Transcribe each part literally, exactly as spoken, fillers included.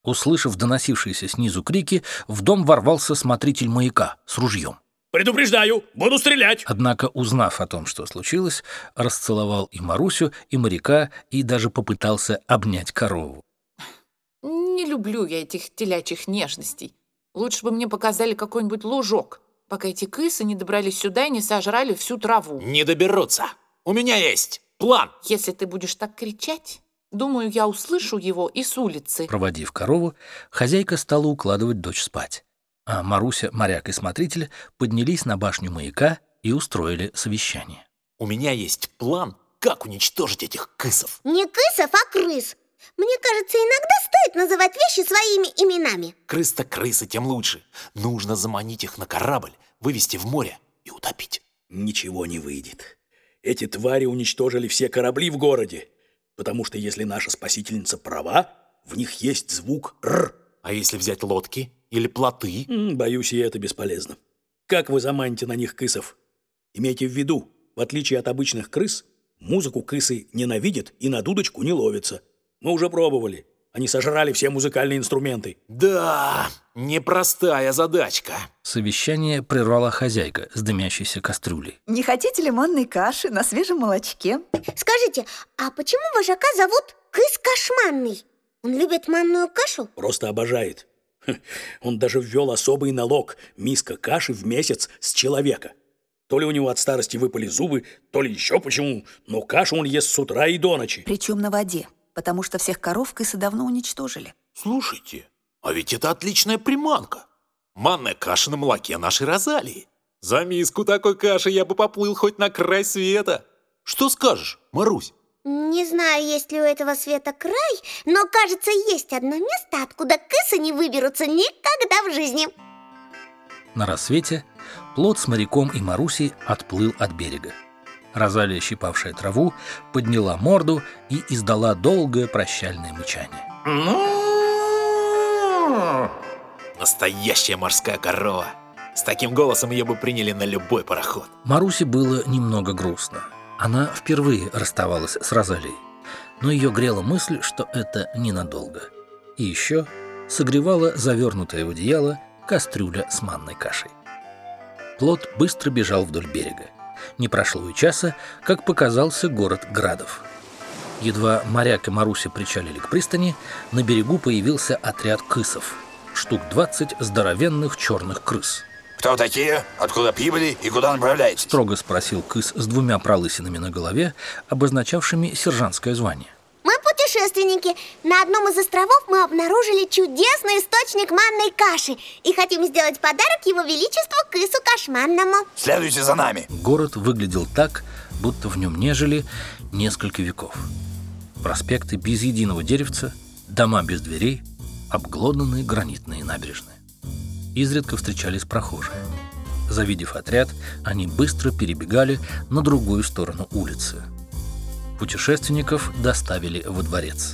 Услышав доносившиеся снизу крики, в дом ворвался смотритель маяка с ружьем. «Предупреждаю, буду стрелять!» Однако, узнав о том, что случилось, расцеловал и Марусю, и моряка, и даже попытался обнять корову. Не люблю я этих телячьих нежностей. Лучше бы мне показали какой-нибудь лужок, пока эти крысы не добрались сюда и не сожрали всю траву. Не доберутся. У меня есть план. Если ты будешь так кричать, думаю, я услышу его и с улицы. Проводив корову, хозяйка стала укладывать дочь спать. А Маруся, моряк и смотритель поднялись на башню маяка и устроили совещание. У меня есть план, как уничтожить этих крысов. Не крысов, а крыс. Мне кажется, иногда стоит называть вещи своими именами. Крыс-то крысы, тем лучше. Нужно заманить их на корабль, вывести в море и утопить. Ничего не выйдет. Эти твари уничтожили все корабли в городе, потому что если наша спасительница права, в них есть звук «р». А если взять лодки или плоты? Боюсь, и это бесполезно. Как вы заманите на них крысов? Имейте в виду, в отличие от обычных крыс, музыку крысы ненавидят и на дудочку не ловятся. Мы уже пробовали. Они сожрали все музыкальные инструменты. Да, непростая задачка. Совещание прервала хозяйка с дымящейся кастрюлей. Не хотите лимонной каши на свежем молочке? Скажите, а почему вожака зовут Крыс Кашманный? Он любит манную кашу? Просто обожает. Он даже ввел особый налог – миска каши в месяц с человека. То ли у него от старости выпали зубы, то ли еще почему, но кашу он ест с утра и до ночи. Причем на воде, потому что всех коров крысы давно уничтожили. Слушайте, а ведь это отличная приманка. Манная каша на молоке нашей Розалии. За миску такой каши я бы поплыл хоть на край света. Что скажешь, Марусь? Не знаю, есть ли у этого света край, но, кажется, есть одно место, откуда крысы не выберутся никогда в жизни. На рассвете плот с моряком и Марусей отплыл от берега. Розалия, щипавшая траву, подняла морду и издала долгое прощальное мычание. Настоящая морская корова. С таким голосом ее бы приняли на любой пароход. Марусе было немного грустно. Она впервые расставалась с Розалией, но ее грела мысль, что это ненадолго. И еще согревала завернутое в одеяло кастрюля с манной кашей. Плот быстро бежал вдоль берега. Не прошло и часа, как показался город Градов. Едва моряк и Маруся причалили к пристани, на берегу появился отряд крысов. Штук двадцать здоровенных черных крыс. «Кто такие? Откуда прибыли и куда направляетесь?» Строго спросил крыс с двумя пролысинами на голове, обозначавшими сержантское звание. Мы путешественники. На одном из островов мы обнаружили чудесный источник манной каши и хотим сделать подарок его величеству Крысу Кашманному. «Следуйте за нами!» Город выглядел так, будто в нем нежели несколько веков. Проспекты без единого деревца, дома без дверей, обглоданные гранитные набережные. Изредка встречались прохожие. Завидев отряд, они быстро перебегали на другую сторону улицы. Путешественников доставили во дворец.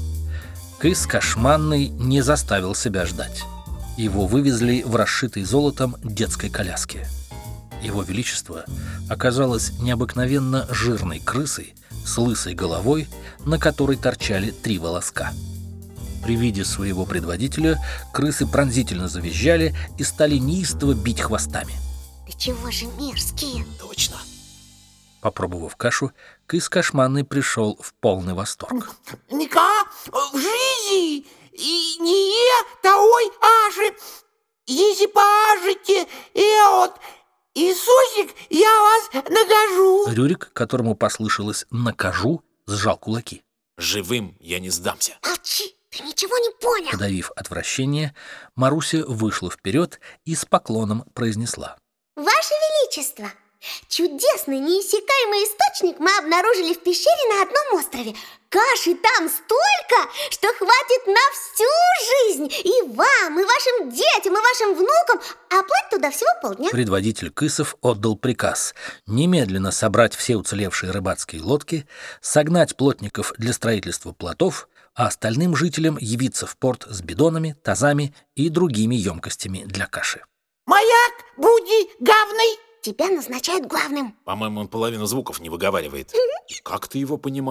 Крыс Кашманный не заставил себя ждать. Его вывезли в расшитой золотом детской коляске. Его величество оказалось необыкновенно жирной крысой с лысой головой, на которой торчали три волоска. При виде своего предводителя крысы пронзительно завизжали и стали неистово бить хвостами. Да чего же мерзкие? Точно. Попробовав кашу, крыс Кашманный пришел в полный восторг. Никак в жизни и не е таой аши. Если поажите, и вот Иисусик, я вас накажу. Рюрик, которому послышалось «накажу», сжал кулаки. Живым я не сдамся. Молчи, ты ничего не понял. Подавив отвращение, Маруся вышла вперед и с поклоном произнесла: Ваше Величество, чудесный неиссякаемый источник мы обнаружили в пещере на одном острове. Каши там столько, что хватит на всю жизнь. И вам, и вашим детям, и вашим внукам. А плыть туда всего полдня. Предводитель крысов отдал приказ немедленно собрать все уцелевшие рыбацкие лодки, согнать плотников для строительства плотов, а остальным жителям явиться в порт с бидонами, тазами и другими емкостями для каши. Маяк, буди, гавный. Тебя назначают главным. По-моему, он половину звуков не выговаривает. Как ты его понимаешь?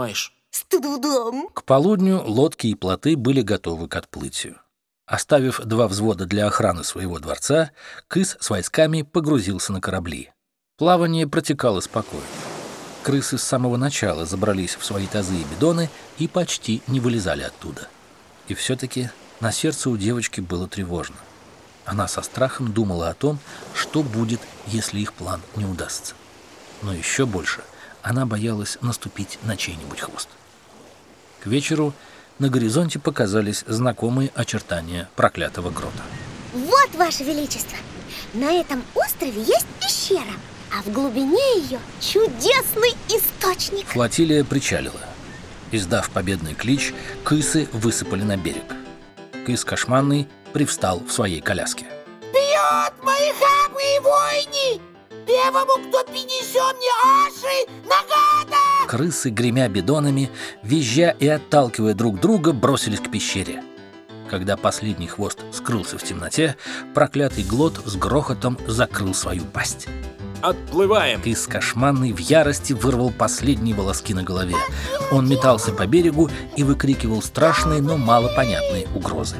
Студудом. К полудню лодки и плоты были готовы к отплытию. Оставив два взвода для охраны своего дворца, Кыс с войсками погрузился на корабли. Плавание протекало спокойно. Крысы с самого начала забрались в свои тазы и бидоны и почти не вылезали оттуда. И все-таки на сердце у девочки было тревожно. Она со страхом думала о том, что будет, если их план не удастся. Но еще больше она боялась наступить на чей-нибудь хвост. К вечеру на горизонте показались знакомые очертания проклятого грота. Вот, Ваше Величество, на этом острове есть пещера, а в глубине ее чудесный источник. Флотилия причалила. Издав победный клич, кысы высыпали на берег. Кыс Кошманный привстал в своей коляске. Вперед, мои храбрые воины! Первому, кто принесет мне аши, награда! Крысы, гремя бидонами, визжа и отталкивая друг друга, бросились к пещере. Когда последний хвост скрылся в темноте, проклятый глот с грохотом закрыл свою пасть. Отплываем! Кыс Кошманный в ярости вырвал последние волоски на голове. Он метался по берегу и выкрикивал страшные, но малопонятные угрозы.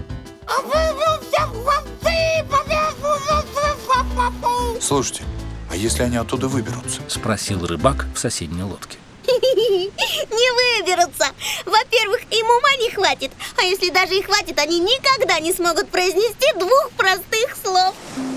Слушайте, а если они оттуда выберутся? Спросил рыбак в соседней лодке. Не выберутся. Во-первых, им ума не хватит. А если даже и хватит, они никогда не смогут произнести двух простых слов.